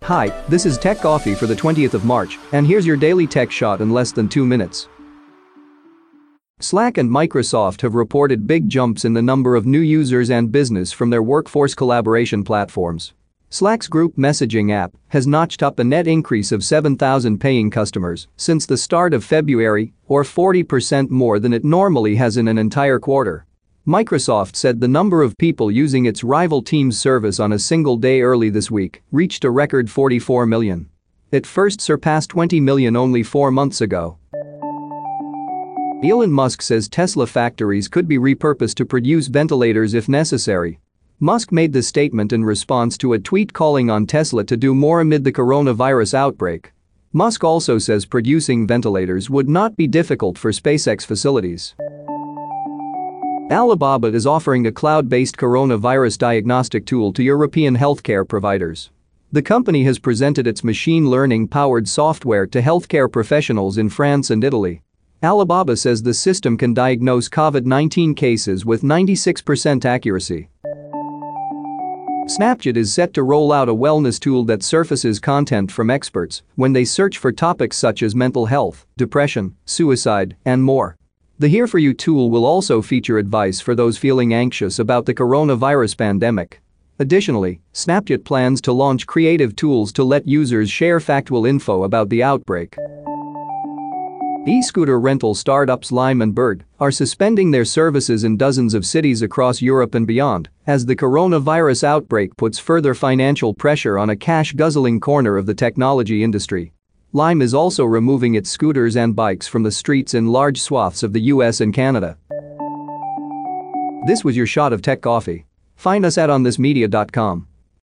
Hi, this is Tech Coffee for the 20th of March, and here's your daily tech shot in less than 2 minutes. Slack and Microsoft have reported big jumps in the number of new users and business from their workforce collaboration platforms. Slack's group messaging app has notched up a net increase of 7,000 paying customers since the start of February, or 40% more than it normally has in an entire quarter. Microsoft said the number of people using its rival Teams service on a single day early this week reached a record 44 million. It first surpassed 20 million only 4 months ago. Elon Musk says Tesla factories could be repurposed to produce ventilators if necessary. Musk made the statement in response to a tweet calling on Tesla to do more amid the coronavirus outbreak. Musk also says producing ventilators would not be difficult for SpaceX facilities. Alibaba is offering a cloud-based coronavirus diagnostic tool to European healthcare providers. The company has presented its machine learning-powered software to healthcare professionals in France and Italy. Alibaba says the system can diagnose COVID-19 cases with 96% accuracy. Snapchat is set to roll out a wellness tool that surfaces content from experts when they search for topics such as mental health, depression, suicide, and more. The Here For You tool will also feature advice for those feeling anxious about the coronavirus pandemic. Additionally, Snapchat plans to launch creative tools to let users share factual info about the outbreak. E-scooter rental startups Lime and Bird are suspending their services in dozens of cities across Europe and beyond as the coronavirus outbreak puts further financial pressure on a cash-guzzling corner of the technology industry. Lime is also removing its scooters and bikes from the streets in large swaths of the US and Canada. This was your shot of Tech Coffee. Find us at onthismedia.com.